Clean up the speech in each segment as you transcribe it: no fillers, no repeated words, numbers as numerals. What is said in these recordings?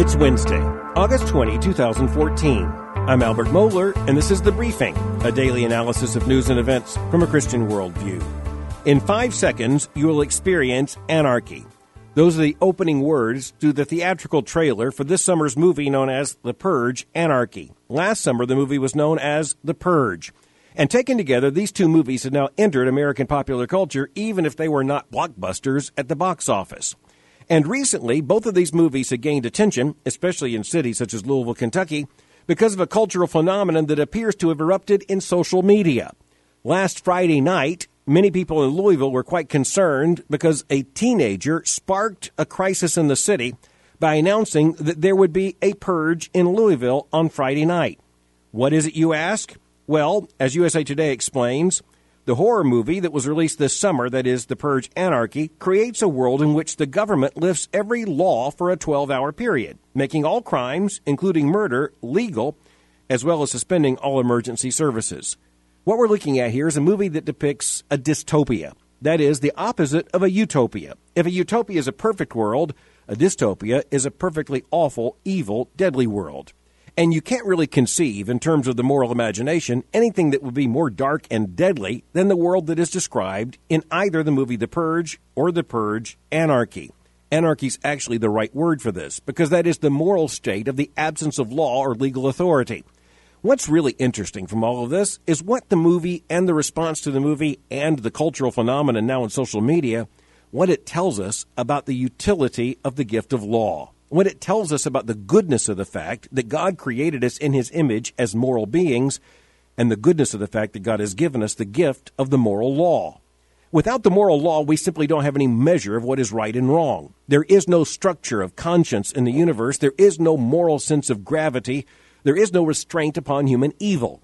It's Wednesday, August 20, 2014. I'm Albert Mohler, and this is The Briefing, a daily analysis of news and events from a Christian worldview. In 5 seconds, you will experience anarchy. Those are the opening words to the theatrical trailer for this summer's movie known as The Purge: Anarchy. Last summer, the movie was known as The Purge. And taken together, these two movies have now entered American popular culture, even if they were not blockbusters at the box office. And recently, both of these movies have gained attention, especially in cities such as Louisville, Kentucky, because of a cultural phenomenon that appears to have erupted in social media. Last Friday night, many people in Louisville were quite concerned because a teenager sparked a crisis in the city by announcing that there would be a purge in Louisville on Friday night. What is it, you ask? Well, as USA Today explains, the horror movie that was released this summer, that is, The Purge: Anarchy, creates a world in which the government lifts every law for a 12-hour period, making all crimes, including murder, legal, as well as suspending all emergency services. What we're looking at here is a movie that depicts a dystopia. That is, the opposite of a utopia. If a utopia is a perfect world, a dystopia is a perfectly awful, evil, deadly world. And you can't really conceive, in terms of the moral imagination, anything that would be more dark and deadly than the world that is described in either the movie The Purge or The Purge: Anarchy. Anarchy is actually the right word for this, because that is the moral state of the absence of law or legal authority. What's really interesting from all of this is what the movie and the response to the movie and the cultural phenomenon now in social media, what it tells us about the utility of the gift of law. What it tells us about the goodness of the fact that God created us in his image as moral beings, and the goodness of the fact that God has given us the gift of the moral law. Without the moral law, we simply don't have any measure of what is right and wrong. There is no structure of conscience in the universe. There is no moral sense of gravity. There is no restraint upon human evil.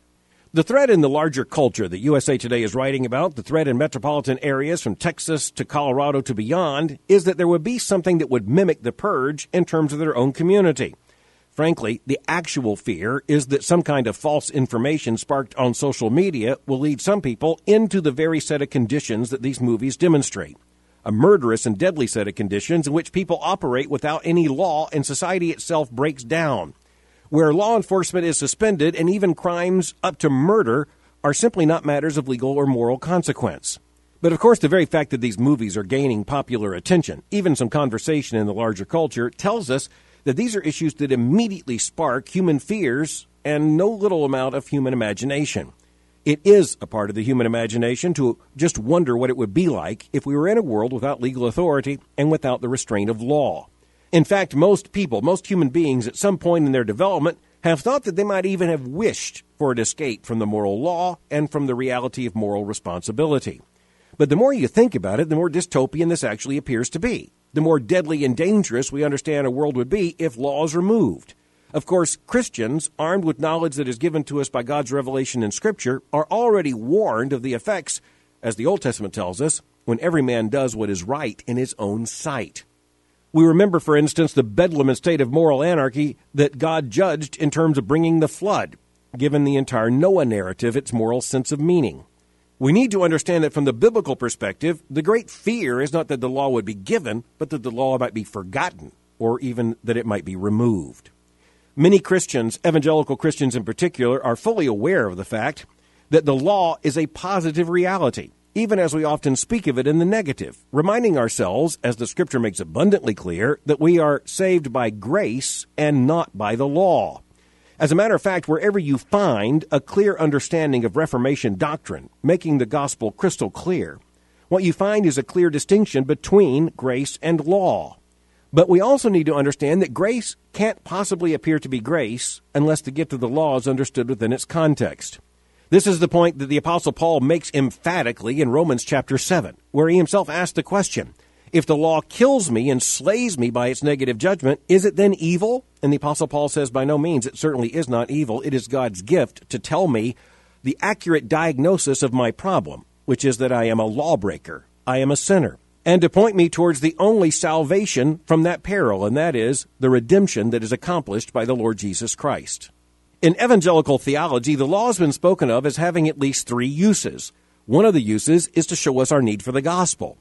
The threat in the larger culture that USA Today is writing about, the threat in metropolitan areas from Texas to Colorado to beyond, is that there would be something that would mimic the purge in terms of their own community. Frankly, the actual fear is that some kind of false information sparked on social media will lead some people into the very set of conditions that these movies demonstrate. A murderous and deadly set of conditions in which people operate without any law and society itself breaks down, where law enforcement is suspended and even crimes up to murder are simply not matters of legal or moral consequence. But of course, the very fact that these movies are gaining popular attention, even some conversation in the larger culture, tells us that these are issues that immediately spark human fears and no little amount of human imagination. It is a part of the human imagination to just wonder what it would be like if we were in a world without legal authority and without the restraint of law. In fact, most people, most human beings at some point in their development have thought that they might even have wished for an escape from the moral law and from the reality of moral responsibility. But the more you think about it, the more dystopian this actually appears to be. The more deadly and dangerous we understand a world would be if law is removed. Of course, Christians, armed with knowledge that is given to us by God's revelation in Scripture, are already warned of the effects, as the Old Testament tells us, when every man does what is right in his own sight. We remember, for instance, the bedlam and state of moral anarchy that God judged in terms of bringing the flood, given the entire Noah narrative its moral sense of meaning. We need to understand that from the biblical perspective, the great fear is not that the law would be given, but that the law might be forgotten, or even that it might be removed. Many Christians, evangelical Christians in particular, are fully aware of the fact that the law is a positive reality, even as we often speak of it in the negative, reminding ourselves, as the Scripture makes abundantly clear, that we are saved by grace and not by the law. As a matter of fact, wherever you find a clear understanding of Reformation doctrine, making the gospel crystal clear, what you find is a clear distinction between grace and law. But we also need to understand that grace can't possibly appear to be grace unless the gift of the law is understood within its context. This is the point that the Apostle Paul makes emphatically in Romans chapter 7, where he himself asks the question, if the law kills me and slays me by its negative judgment, is it then evil? And the Apostle Paul says, by no means, it certainly is not evil. It is God's gift to tell me the accurate diagnosis of my problem, which is that I am a lawbreaker, I am a sinner, and to point me towards the only salvation from that peril, and that is the redemption that is accomplished by the Lord Jesus Christ. In evangelical theology, the law has been spoken of as having at least 3 uses. One of the uses is to show us our need for the gospel.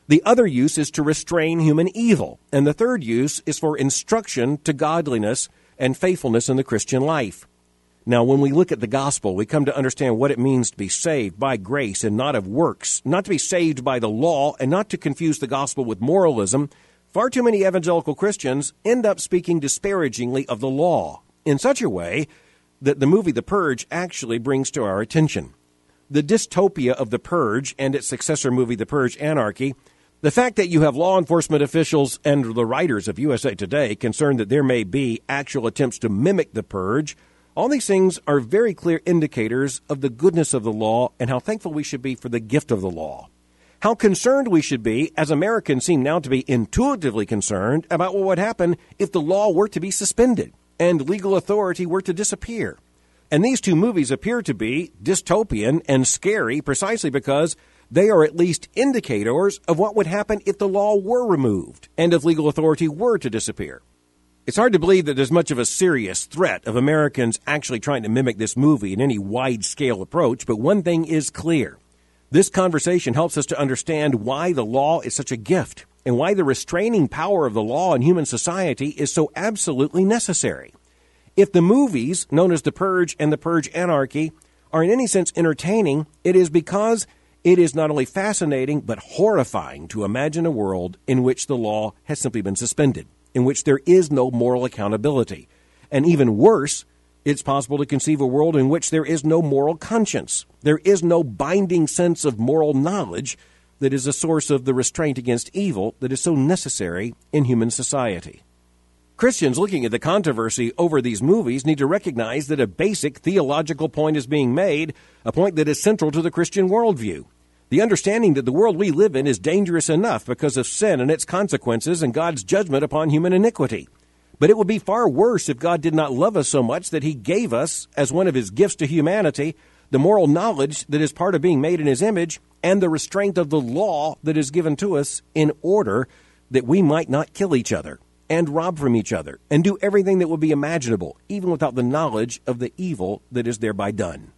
The other use is to restrain human evil. And the third use is for instruction to godliness and faithfulness in the Christian life. Now, when we look at the gospel, we come to understand what it means to be saved by grace and not of works, not to be saved by the law, and not to confuse the gospel with moralism. Far too many evangelical Christians end up speaking disparagingly of the law in such a way that the movie The Purge actually brings to our attention. The dystopia of The Purge and its successor movie, The Purge Anarchy, the fact that you have law enforcement officials and the writers of USA Today concerned that there may be actual attempts to mimic The Purge, all these things are very clear indicators of the goodness of the law and how thankful we should be for the gift of the law. How concerned we should be, as Americans seem now to be intuitively concerned, about what would happen if the law were to be suspended and legal authority were to disappear. And these two movies appear to be dystopian and scary precisely because they are at least indicators of what would happen if the law were removed and if legal authority were to disappear. It's hard to believe that there's much of a serious threat of Americans actually trying to mimic this movie in any wide-scale approach, but one thing is clear. This conversation helps us to understand why the law is such a gift and why the restraining power of the law in human society is so absolutely necessary. If the movies, known as The Purge and The Purge Anarchy, are in any sense entertaining, it is because it is not only fascinating but horrifying to imagine a world in which the law has simply been suspended, in which there is no moral accountability. And even worse, it's possible to conceive a world in which there is no moral conscience. There is no binding sense of moral knowledge that is a source of the restraint against evil that is so necessary in human society. Christians looking at the controversy over these movies need to recognize that a basic theological point is being made, a point that is central to the Christian worldview. The understanding that the world we live in is dangerous enough because of sin and its consequences and God's judgment upon human iniquity. But it would be far worse if God did not love us so much that he gave us, as one of his gifts to humanity, the moral knowledge that is part of being made in his image and the restraint of the law that is given to us in order that we might not kill each other and rob from each other and do everything that would be imaginable, even without the knowledge of the evil that is thereby done.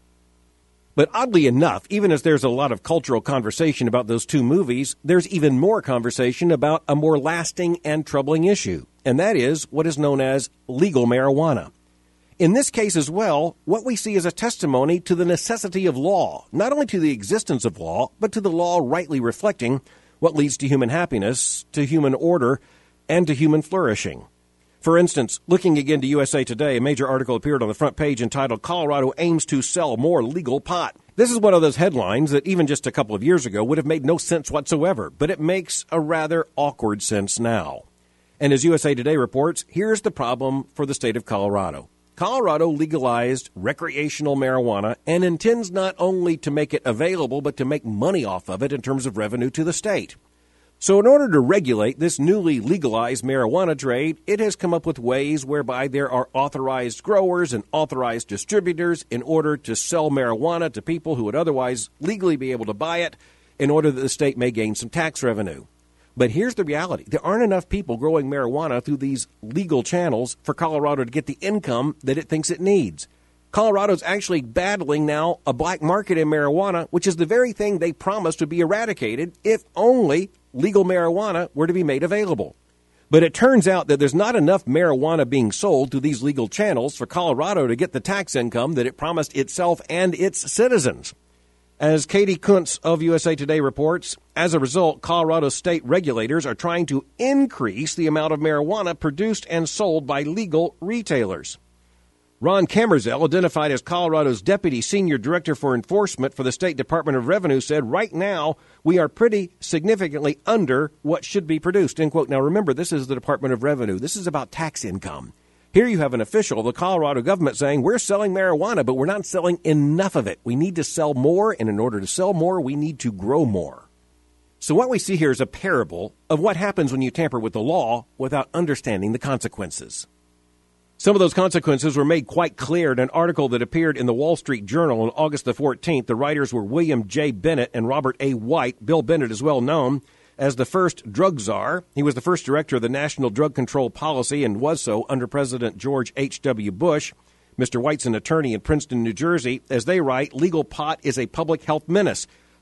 But oddly enough, even as there's a lot of cultural conversation about those two movies, there's even more conversation about a more lasting and troubling issue, and that is what is known as legal marijuana. In this case as well, what we see is a testimony to the necessity of law, not only to the existence of law, but to the law rightly reflecting what leads to human happiness, to human order, and to human flourishing. For instance, looking again to USA Today, a major article appeared on the front page entitled, "Colorado Aims to Sell More Legal Pot." This is one of those headlines that even just a couple of years ago would have made no sense whatsoever, but it makes a rather awkward sense now. And as USA Today reports, here's the problem for the state of Colorado. Colorado legalized recreational marijuana and intends not only to make it available, but to make money off of it in terms of revenue to the state. So in order to regulate this newly legalized marijuana trade, it has come up with ways whereby there are authorized growers and authorized distributors in order to sell marijuana to people who would otherwise legally be able to buy it in order that the state may gain some tax revenue. But here's the reality. There aren't enough people growing marijuana through these legal channels for Colorado to get the income that it thinks it needs. Colorado's actually battling now a black market in marijuana, which is the very thing they promised would be eradicated if only legal marijuana were to be made available. But it turns out that there's not enough marijuana being sold through these legal channels for Colorado to get the tax income that it promised itself and its citizens. As Katie Kuntz of USA Today reports, as a result, Colorado state regulators are trying to increase the amount of marijuana produced and sold by legal retailers. Ron Kamerzel, identified as Colorado's Deputy Senior Director for Enforcement for the State Department of Revenue, said, "Right now, we are pretty significantly under what should be produced," end quote. Now, remember, this is the Department of Revenue. This is about tax income. Here you have an official of the Colorado government saying, we're selling marijuana, but we're not selling enough of it. We need to sell more, and in order to sell more, we need to grow more. So what we see here is a parable of what happens when you tamper with the law without understanding the consequences. Some of those consequences were made quite clear in an article that appeared in the Wall Street Journal on August the 14th. The writers were William J. Bennett and Robert A. White. Bill Bennett is well known as the first drug czar. He was the first director of the National Drug Control Policy and was so under President George H.W. Bush. Mr. White's an attorney in Princeton, New Jersey. As they write, legal pot is a public health menace.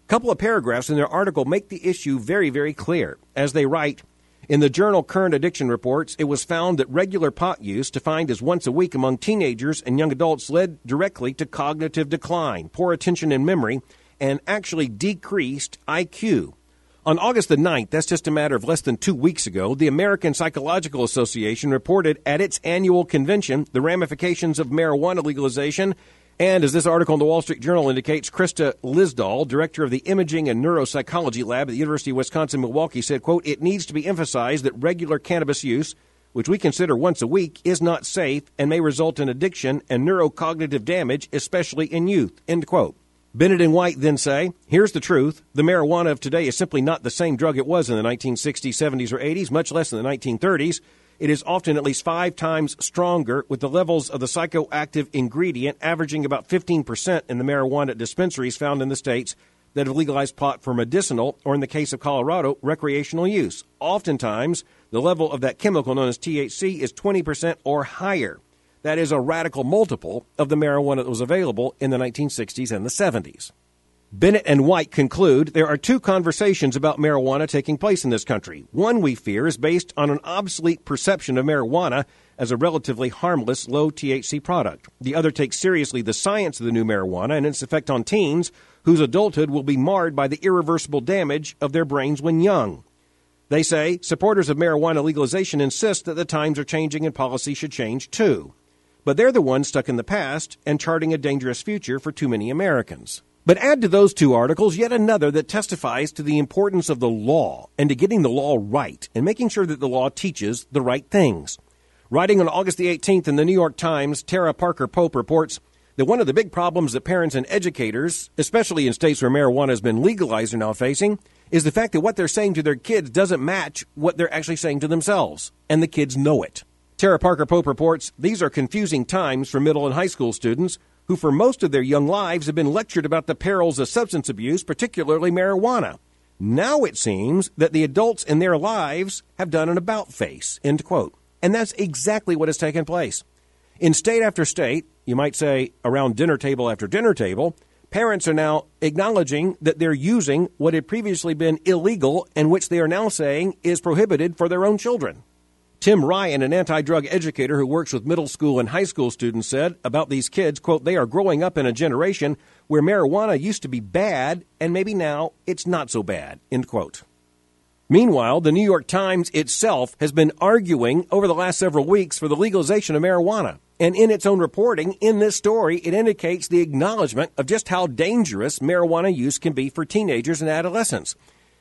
couple of paragraphs in their article make the issue very, very clear. As they write, in the journal Current Addiction Reports, it was found that regular pot use, defined as once a week among teenagers and young adults, led directly to cognitive decline, poor attention and memory, and actually decreased IQ. On August the 9th, that's just a matter of less than 2 weeks ago, the American Psychological Association reported at its annual convention the ramifications of marijuana legalization. And as this article in the Wall Street Journal indicates, Krista Lisdahl, director of the Imaging and Neuropsychology Lab at the University of Wisconsin-Milwaukee, said, quote, it needs to be emphasized that regular cannabis use, which we consider once a week, is not safe and may result in addiction and neurocognitive damage, especially in youth, end quote. Bennett and White then say, here's the truth. The marijuana of today is simply not the same drug it was in the 1960s, 70s, or 80s, much less in the 1930s. It is often at least 5 times stronger, with the levels of the psychoactive ingredient averaging about 15% in the marijuana dispensaries found in the states that have legalized pot for medicinal, or in the case of Colorado, recreational use. Oftentimes, the level of that chemical known as THC is 20% or higher. That is a radical multiple of the marijuana that was available in the 1960s and the 70s. Bennett and White conclude there are 2 conversations about marijuana taking place in this country. One, we fear, is based on an obsolete perception of marijuana as a relatively harmless, low THC product. The other takes seriously the science of the new marijuana and its effect on teens, whose adulthood will be marred by the irreversible damage of their brains when young. They say supporters of marijuana legalization insist that the times are changing and policy should change too. But they're the ones stuck in the past and charting a dangerous future for too many Americans. But add to those 2 articles yet another that testifies to the importance of the law and to getting the law right and making sure that the law teaches the right things. Writing on August the 18th in the New York Times, Tara Parker Pope reports that one of the big problems that parents and educators, especially in states where marijuana has been legalized, are now facing is the fact that what they're saying to their kids doesn't match what they're actually saying to themselves, and the kids know it. Tara Parker Pope reports these are confusing times for middle and high school students who for most of their young lives have been lectured about the perils of substance abuse, particularly marijuana. Now it seems that the adults in their lives have done an about-face, end quote. And that's exactly what has taken place. In state after state, you might say around dinner table after dinner table, parents are now acknowledging that they're using what had previously been illegal and which they are now saying is prohibited for their own children. Tim Ryan, an anti-drug educator who works with middle school and high school students, said about these kids, quote, they are growing up in a generation where marijuana used to be bad and maybe now it's not so bad, end quote. Meanwhile, the New York Times itself has been arguing over the last several weeks for the legalization of marijuana. And in its own reporting, in this story, it indicates the acknowledgement of just how dangerous marijuana use can be for teenagers and adolescents.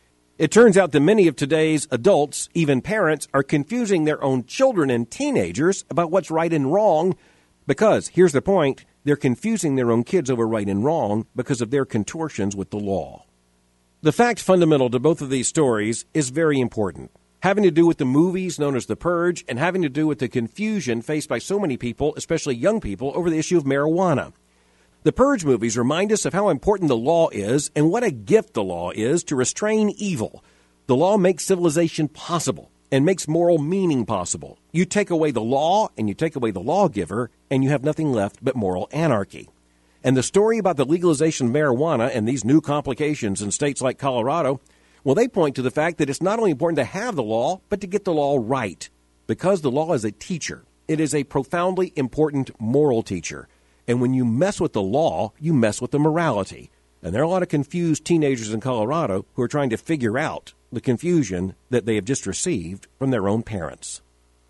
It turns out that many of today's adults, even parents, are confusing their own children and teenagers about what's right and wrong because, here's the point, they're confusing their own kids over right and wrong because of their contortions with the law. The fact fundamental to both of these stories is very important, having to do with the movies known as The Purge and having to do with the confusion faced by so many people, especially young people, over the issue of marijuana. The Purge movies remind us of how important the law is and what a gift the law is to restrain evil. The law makes civilization possible and makes moral meaning possible. You take away the law and you take away the lawgiver, and you have nothing left but moral anarchy. And the story about the legalization of marijuana and these new complications in states like Colorado, well, they point to the fact that it's not only important to have the law, but to get the law right. Because the law is a teacher. It is a profoundly important moral teacher. And when you mess with the law, you mess with the morality. And there are a lot of confused teenagers in Colorado who are trying to figure out the confusion that they have just received from their own parents.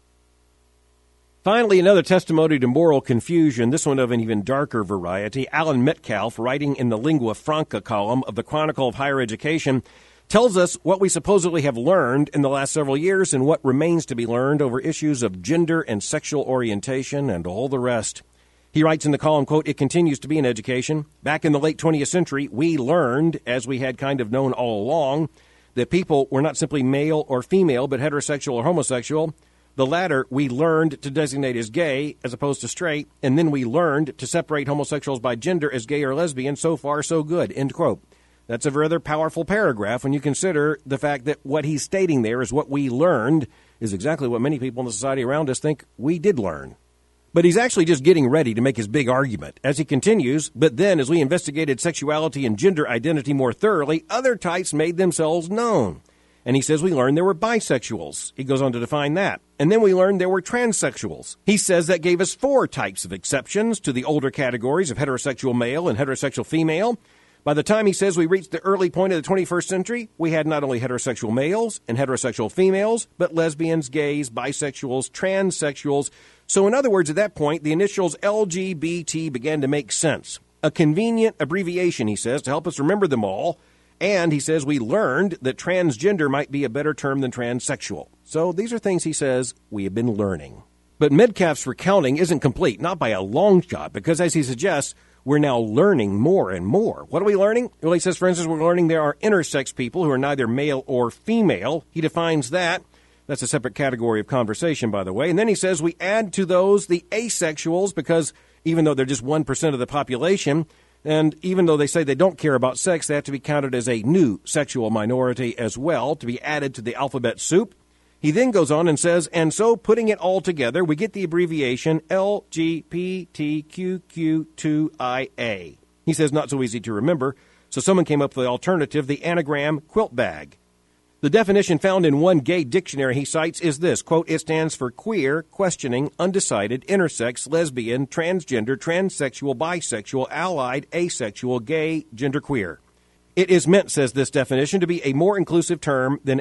Finally, another testimony to moral confusion, this one of an even darker variety. Alan Metcalf, writing in the Lingua Franca column of the Chronicle of Higher Education, tells us what we supposedly have learned in the last several years and what remains to be learned over issues of gender and sexual orientation and all the rest. He writes in the column, quote, it continues to be in education. Back in the late 20th century, we learned, as we had kind of known all along, that people were not simply male or female, but heterosexual or homosexual. The latter we learned to designate as gay as opposed to straight, and then we learned to separate homosexuals by gender as gay or lesbian. So far, so good, end quote. That's a rather powerful paragraph when you consider the fact that what he's stating there is what we learned is exactly what many people in the society around us think we did learn. But he's actually just getting ready to make his big argument. As he continues, but then as we investigated sexuality and gender identity more thoroughly, other types made themselves known. And he says we learned there were bisexuals. He goes on to define that. And then we learned there were transsexuals. He says that gave us 4 types of exceptions to the older categories of heterosexual male and heterosexual female. By the time he says we reached the early point of the 21st century, we had not only heterosexual males and heterosexual females, but lesbians, gays, bisexuals, transsexuals. So in other words, at that point, the initials LGBT began to make sense. A convenient abbreviation, he says, to help us remember them all. And he says we learned that transgender might be a better term than transsexual. So these are things he says we have been learning. But Metcalf's recounting isn't complete, not by a long shot, because as he suggests, we're now learning more and more. What are we learning? Well, he says, for instance, we're learning there are intersex people who are neither male or female. He defines that. That's a separate category of conversation, by the way. And then he says we add to those the asexuals because even though they're just 1% of the population, and even though they say they don't care about sex, they have to be counted as a new sexual minority as well to be added to the alphabet soup. He then goes on and says, and so putting it all together, we get the abbreviation LGBTQQ2IA. He says not so easy to remember, so someone came up with the alternative, the anagram quilt bag. The definition found in one gay dictionary he cites is this, quote, it stands for queer, questioning, undecided, intersex, lesbian, transgender, transsexual, bisexual, allied, asexual, gay, genderqueer. It is meant, says this definition, to be a more inclusive term than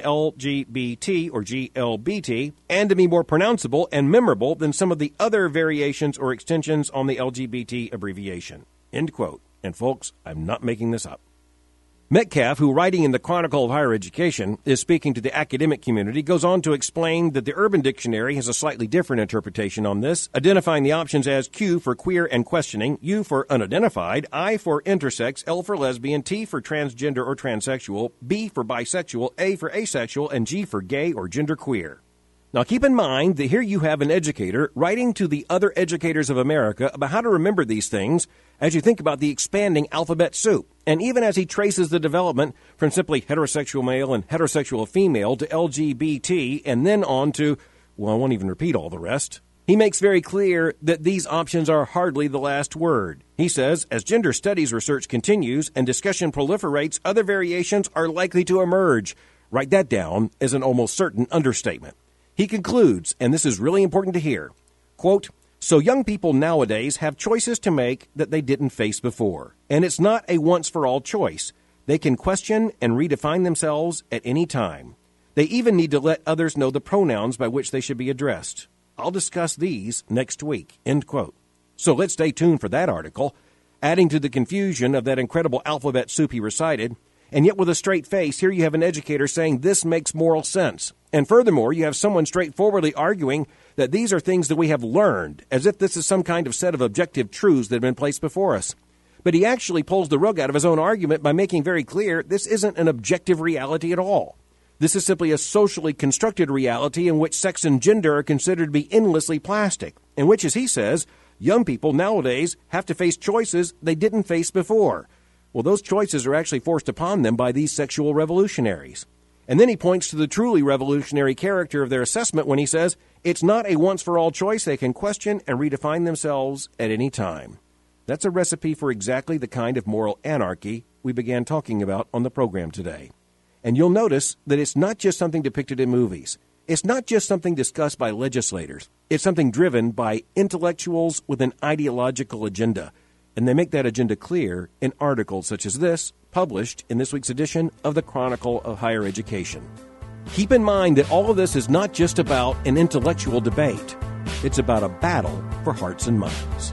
LGBT or GLBT and to be more pronounceable and memorable than some of the other variations or extensions on the LGBT abbreviation. End quote. And folks, I'm not making this up. Metcalf, who writing in the Chronicle of Higher Education is speaking to the academic community, goes on to explain that the Urban Dictionary has a slightly different interpretation on this, identifying the options as Q for queer and questioning, U for unidentified, I for intersex, L for lesbian, T for transgender or transsexual, B for bisexual, A for asexual, and G for gay or genderqueer. Now keep in mind that here you have an educator writing to the other educators of America about how to remember these things as you think about the expanding alphabet soup. And even as he traces the development from simply heterosexual male and heterosexual female to LGBT and then on to, well, I won't even repeat all the rest. He makes very clear that these options are hardly the last word. He says, as gender studies research continues and discussion proliferates, other variations are likely to emerge. Write that down as an almost certain understatement. He concludes, and this is really important to hear, quote, so young people nowadays have choices to make that they didn't face before. And it's not a once-for-all choice. They can question and redefine themselves at any time. They even need to let others know the pronouns by which they should be addressed. I'll discuss these next week, end quote. So let's stay tuned for that article, adding to the confusion of that incredible alphabet soup he recited. And yet with a straight face, here you have an educator saying this makes moral sense. And furthermore, you have someone straightforwardly arguing that these are things that we have learned, as if this is some kind of set of objective truths that have been placed before us. But he actually pulls the rug out of his own argument by making very clear this isn't an objective reality at all. This is simply a socially constructed reality in which sex and gender are considered to be endlessly plastic, in which, as he says, young people nowadays have to face choices they didn't face before. Well, those choices are actually forced upon them by these sexual revolutionaries. And then he points to the truly revolutionary character of their assessment when he says, it's not a once-for-all choice. They can question and redefine themselves at any time. That's a recipe for exactly the kind of moral anarchy we began talking about on the program today. And you'll notice that it's not just something depicted in movies. It's not just something discussed by legislators. It's something driven by intellectuals with an ideological agenda. And they make that agenda clear in articles such as this, published in this week's edition of the Chronicle of Higher Education. Keep in mind that all of this is not just about an intellectual debate. It's about a battle for hearts and minds.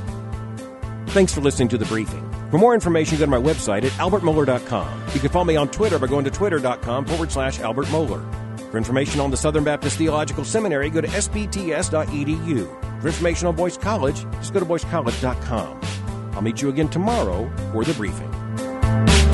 Thanks for listening to The Briefing. For more information, go to my website at albertmohler.com. You can follow me on Twitter by going to twitter.com/Albert Mohler. For information on the Southern Baptist Theological Seminary, go to spts.edu. For information on Boyce College, just go to boycecollege.com. I'll meet you again tomorrow for The Briefing.